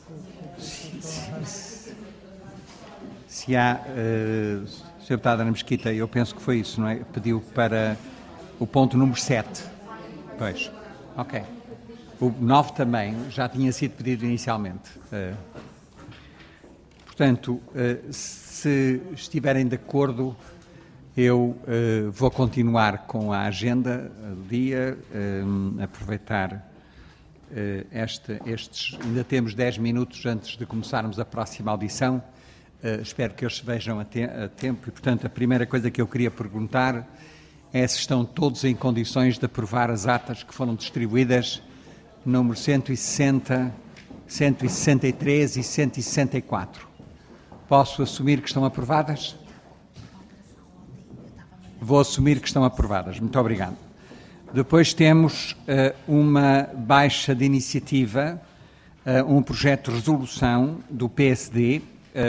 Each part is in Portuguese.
Se há, Sr. Deputado Ana Mesquita, eu penso que foi isso, não é? Pediu para o ponto número 7. Pois, ok. O 9 também já tinha sido pedido inicialmente. Portanto, se estiverem de acordo, eu vou continuar com a agenda do dia, aproveitar ainda temos 10 minutos antes de começarmos a próxima audição. Espero que eles vejam a tempo e, portanto, a primeira coisa que eu queria perguntar é se estão todos em condições de aprovar as atas que foram distribuídas, número 160, 163 e 164. Posso assumir que estão aprovadas? Vou assumir que estão aprovadas. Muito obrigado. Depois temos uma baixa de iniciativa, um projeto de resolução do PSD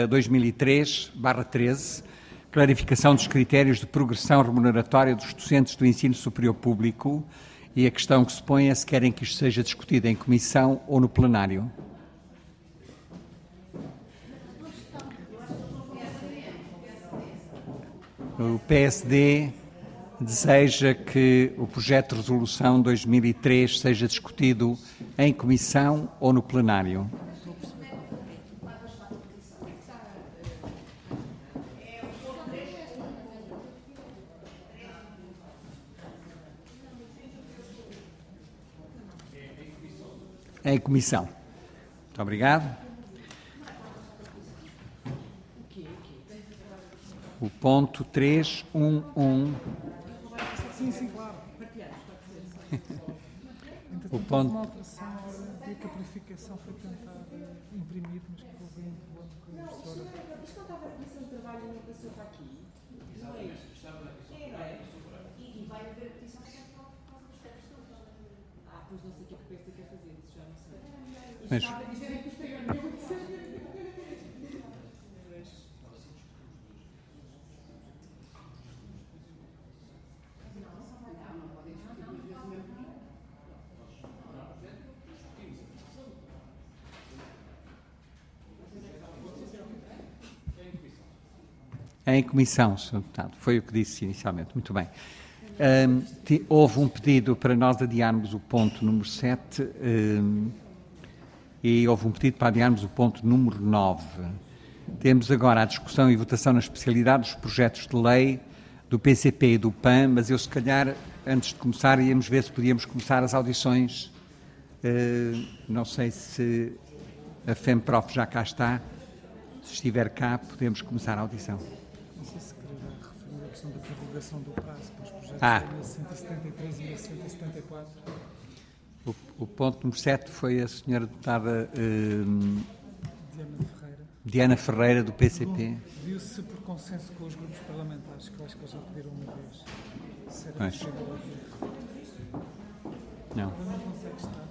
2003/13, clarificação dos critérios de progressão remuneratória dos docentes do ensino superior público, e a questão que se põe é se querem que isto seja discutido em comissão ou no plenário. O PSD deseja que o projeto de resolução 2003 seja discutido em comissão ou no plenário. Em comissão. Muito obrigado. O ponto 311. Sim, claro. O ponto. Uma alteração à hora de que a purificação foi tentar imprimir, mas que houve um problema com a impressora. Isto não estava na comissão de trabalho e não passou para aqui? Não é isto? E vai haver a petição que é por causa dos textos. Pois não sei o que é que o PSD quer fazer, isso já não sei. Mas... Estava a dizer que isto é Em comissão, Sr. Deputado. Foi o que disse inicialmente. Muito bem. Houve um pedido para nós adiarmos o ponto número 7 e houve um pedido para adiarmos o ponto número 9. Temos agora a discussão e votação na especialidade dos projetos de lei do PCP e do PAN, mas eu, se calhar, antes de começar, íamos ver se podíamos começar as audições. Não sei se a FEMPROF já cá está. Se estiver cá, podemos começar a audição. Não sei se queria referir a questão da prorrogação do prazo para os projetos de 173 e 174. O ponto número 7 foi a senhora deputada Diana Ferreira, do PCP. Viu-se por consenso com os grupos parlamentares, que eu acho que eles já pediram uma vez. Se era possível aqui. Não. Não consegue estar.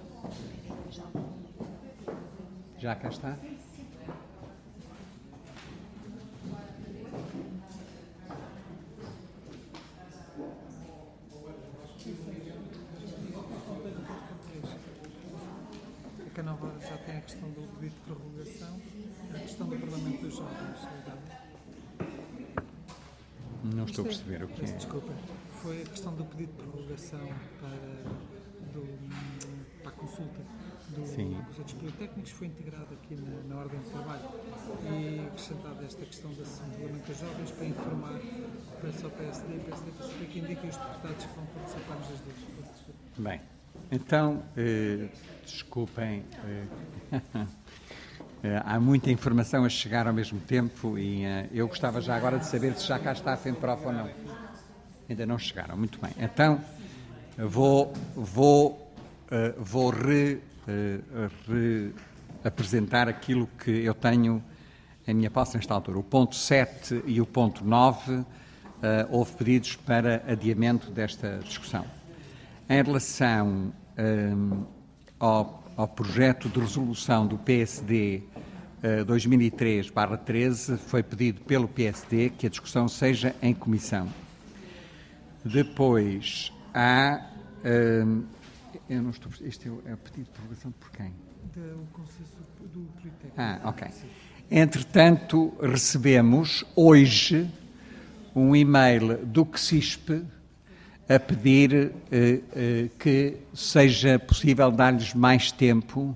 Já cá está? A Canova já tem a questão do pedido de prorrogação, a questão do Parlamento dos Jovens. Não estou a perceber o que é. Desculpa, foi a questão do pedido de prorrogação para a consulta dos outros politécnicos, foi integrado aqui na ordem de trabalho e acrescentada esta questão do Parlamento dos Jovens para informar para o PSD e PCP que indiquem os deputados que vão participar nas duas. Bem, então, desculpem, há muita informação a chegar ao mesmo tempo e eu gostava já agora de saber se já cá está a FEMPROF ou não. Ainda não chegaram, muito bem. Então, vou apresentar aquilo que eu tenho em minha posse nesta altura. O ponto 7 e o ponto 9, houve pedidos para adiamento desta discussão. Em relação ao projeto de resolução do PSD 2003/13, foi pedido pelo PSD que a discussão seja em comissão. Depois há... eu não estou... Este é o pedido de prorrogação por quem? do Conselho do Politécnico. Ok. Entretanto, recebemos hoje um e-mail do CSISP a pedir que seja possível dar-lhes mais tempo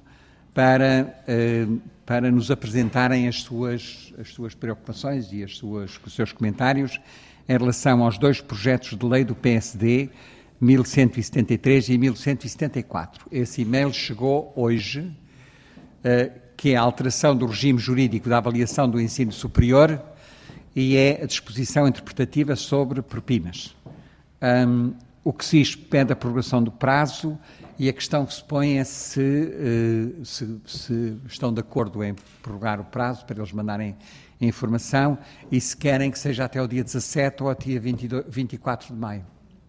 para nos apresentarem as suas preocupações e os seus comentários em relação aos 2 projetos de lei do PSD, 1173 e 1174. Esse e-mail chegou hoje, que é a alteração do regime jurídico da avaliação do ensino superior e é a disposição interpretativa sobre propinas. O que se pede a prorrogação do prazo e a questão que se põe é se estão de acordo em prorrogar o prazo para eles mandarem a informação e se querem que seja até o dia 17 ou até dia 24 de maio.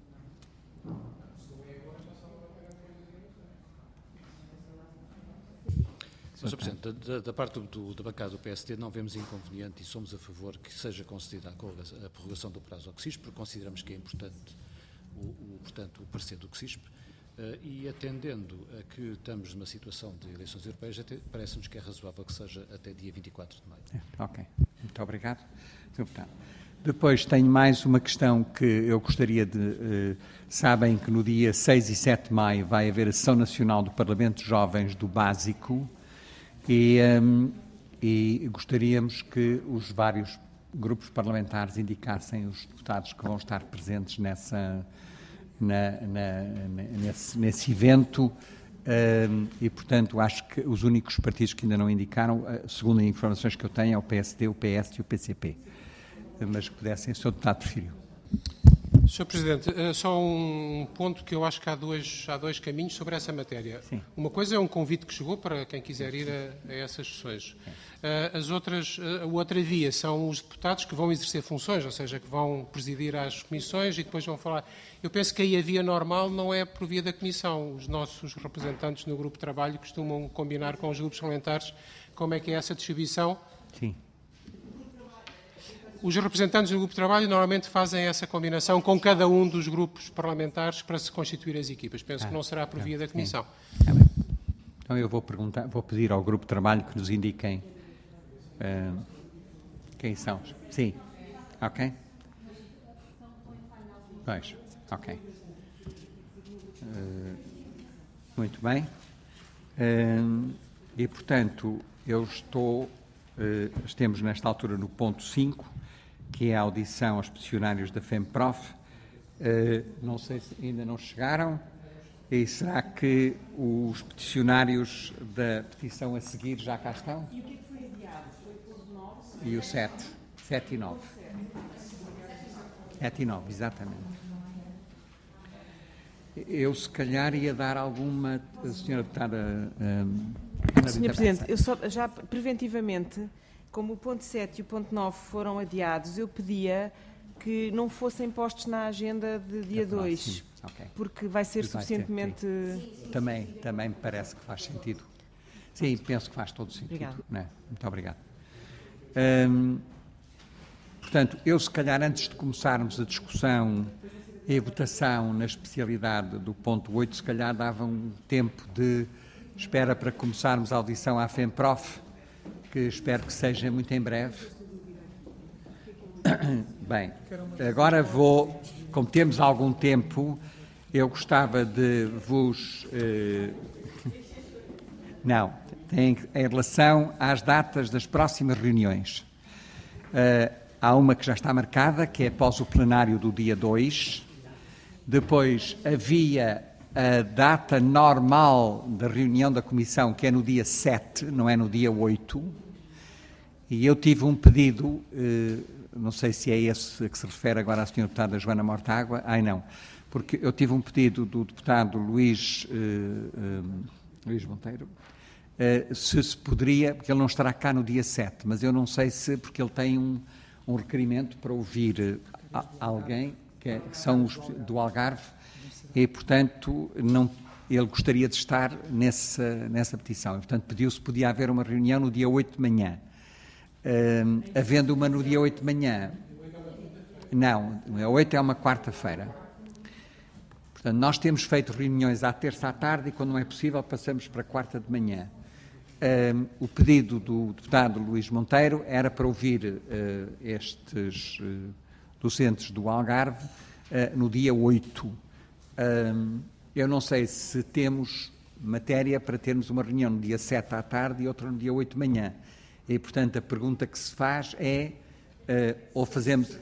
Sr. Presidente, da parte da bancada do PSD não vemos inconveniente e somos a favor que seja concedida a prorrogação do prazo ao CSISP, porque consideramos que é importante portanto, o parecer do CSISP, e atendendo a que estamos numa situação de eleições europeias, parece-nos que é razoável que seja até dia 24 de maio. Ok, muito obrigado. Depois tenho mais uma questão que eu gostaria de... sabem que no dia 6 e 7 de maio vai haver a sessão nacional do Parlamento de Jovens do Básico e gostaríamos que os vários grupos parlamentares indicassem os deputados que vão estar presentes nesse evento e, portanto, acho que os únicos partidos que ainda não indicaram, segundo as informações que eu tenho, é o PSD, o PS e o PCP. Mas que pudessem, o Sr. Deputado preferiu. Sr. Presidente, só um ponto que eu acho que há dois caminhos sobre essa matéria. Sim. Uma coisa é um convite que chegou para quem quiser ir a essas sessões. A outra via são os deputados que vão exercer funções, ou seja, que vão presidir às comissões e depois vão falar. Eu penso que aí a via normal não é por via da comissão. Os nossos representantes no grupo de trabalho costumam combinar com os grupos parlamentares como é que é essa distribuição. Sim. Os representantes do grupo de trabalho normalmente fazem essa combinação com cada um dos grupos parlamentares para se constituir as equipas. Penso que não será por via da Comissão. Então eu vou pedir ao grupo de trabalho que nos indiquem quem são. Sim. Ok? Pois. Ok. Muito bem. E, portanto, estamos nesta altura no ponto 5, que é a audição aos peticionários da FEMPROF. Não sei se ainda não chegaram. E será que os peticionários da petição a seguir já cá estão? E o que é que foi adiado? Foi por 9? E o 7 e 9. 7 e 9, exatamente. Eu, se calhar, ia dar alguma... A senhora deputada... Sr. Presidente, eu só, já preventivamente, como o ponto 7 e o ponto 9 foram adiados, eu pedia que não fossem postos na agenda de dia 2, okay, porque vai ser suficientemente... Também me parece que faz sentido. Sim, penso que faz todo sentido. Obrigado. Né? Muito obrigado. Portanto, eu, se calhar, antes de começarmos a discussão e a votação na especialidade do ponto 8, se calhar dava um tempo de espera para começarmos a audição à FEMPROF, que espero que seja muito em breve. Bem, agora como temos algum tempo, eu gostava de vos... Não, em relação às datas das próximas reuniões. Há uma que já está marcada, que é após o plenário do dia 2. Depois havia a data normal da reunião da Comissão, que é no dia 7, não é no dia 8. E eu tive um pedido, não sei se é esse a que se refere agora à senhora deputada Joana Mortágua. Não, porque eu tive um pedido do deputado Luís Monteiro, se poderia, porque ele não estará cá no dia 7, mas eu não sei se, porque ele tem um requerimento para ouvir alguém, que são os do Algarve, e, portanto, ele gostaria de estar nessa petição. E, portanto, pediu se podia haver uma reunião no dia 8 de manhã. Havendo uma no dia 8 de manhã... Não, a 8 é uma quarta-feira. Portanto, nós temos feito reuniões à terça à tarde e, quando não é possível, passamos para a quarta de manhã. o pedido do deputado Luís Monteiro era para ouvir estes docentes do Algarve no dia 8. Eu não sei se temos matéria para termos uma reunião no dia 7 à tarde e outra no dia 8 de manhã. E, portanto, a pergunta que se faz é, ou fazemos...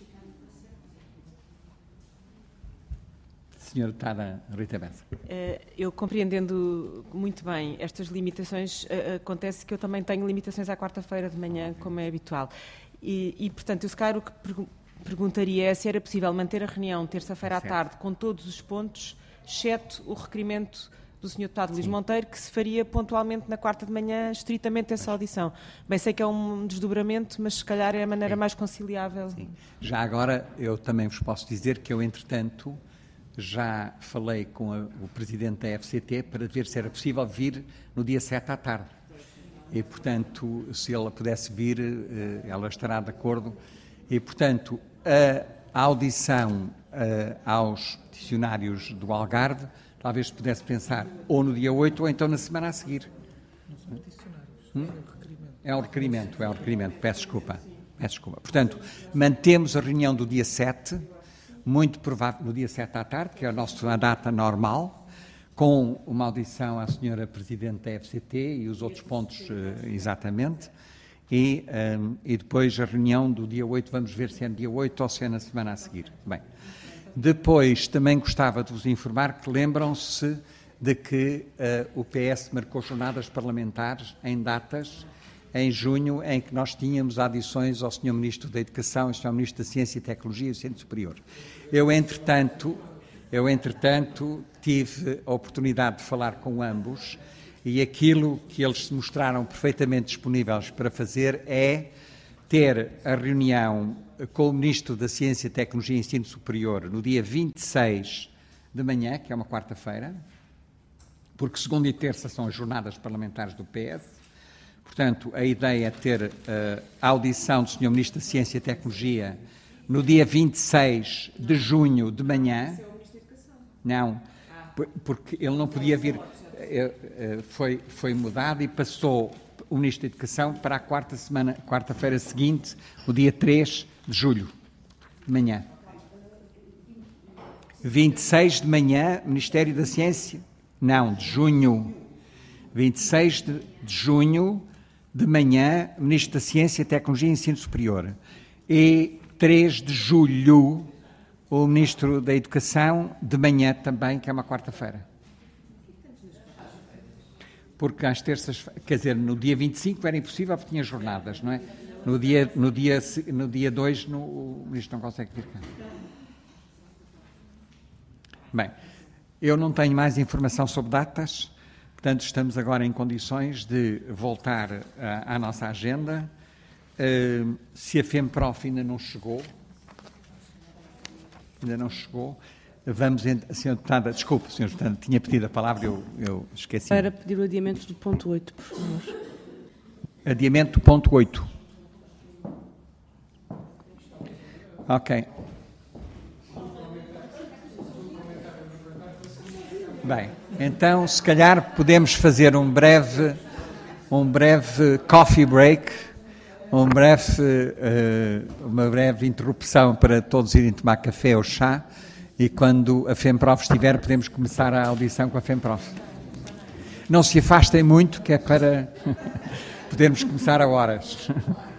Senhora Deputada Rita Bessa. Eu compreendendo muito bem estas limitações, acontece que eu também tenho limitações à quarta-feira de manhã, como é habitual. E portanto, eu se calhar o que perguntaria é se era possível manter a reunião terça-feira à tarde com todos os pontos, exceto o requerimento do Sr. Deputado Luís Monteiro, que se faria pontualmente na quarta de manhã, estritamente essa audição. Bem, sei que é um desdobramento, mas se calhar é a maneira mais conciliável. Sim. Já agora, eu também vos posso dizer que eu, entretanto, já falei com o Presidente da FCT para ver se era possível vir no dia 7 à tarde. E, portanto, se ela pudesse vir, ela estará de acordo. E, portanto, a audição aos peticionários do Algarve, talvez se pudesse pensar ou no dia 8 ou então na semana a seguir. Não são peticionários, é um requerimento. Peço desculpa. Portanto, mantemos a reunião do dia 7, muito provável, no dia 7 à tarde, que é a nossa data normal, com uma audição à Sra. Presidente da FCT e os outros pontos, exatamente, e depois a reunião do dia 8, vamos ver se é no dia 8 ou se é na semana a seguir. Bem, depois também gostava de vos informar que lembram-se de que o PS marcou jornadas parlamentares em datas em junho, em que nós tínhamos adições ao Sr. Ministro da Educação e ao Sr. Ministro da Ciência e Tecnologia e do Ensino Superior. Eu, entretanto, tive a oportunidade de falar com ambos e aquilo que eles se mostraram perfeitamente disponíveis para fazer é ter a reunião com o Ministro da Ciência, Tecnologia e Ensino Superior no dia 26 de manhã, que é uma quarta-feira, porque segunda e terça são as jornadas parlamentares do PS. Portanto, a ideia é ter a audição do Sr. Ministro da Ciência e Tecnologia no dia 26 de junho de manhã. Não, porque ele não podia vir, foi mudado e passou o Ministro da Educação para a quarta-feira seguinte, o dia 3 de julho, de manhã. 26 de manhã, Ministério da Ciência? Não, de junho. 26 de junho, de manhã, Ministro da Ciência, Tecnologia e Ensino Superior. E 3 de julho, o Ministro da Educação, de manhã também, que é uma quarta-feira. Porque às terças, quer dizer, no dia 25 era impossível porque tinha jornadas, não é? No dia 2 o Ministro não consegue vir cá. Bem, eu não tenho mais informação sobre datas, portanto estamos agora em condições de voltar à nossa agenda. Se a FEMPROF ainda não chegou, vamos, Sr. Deputada, desculpe, Sr. Deputada, tinha pedido a palavra, eu esqueci. Para pedir o adiamento do ponto 8, por favor. Adiamento do ponto 8. Ok. Bem, então, se calhar podemos fazer um breve coffee break, uma breve interrupção para todos irem tomar café ou chá, e quando a FEMPROF estiver, podemos começar a audição com a FEMPROF. Não se afastem muito, que é para podermos começar a horas.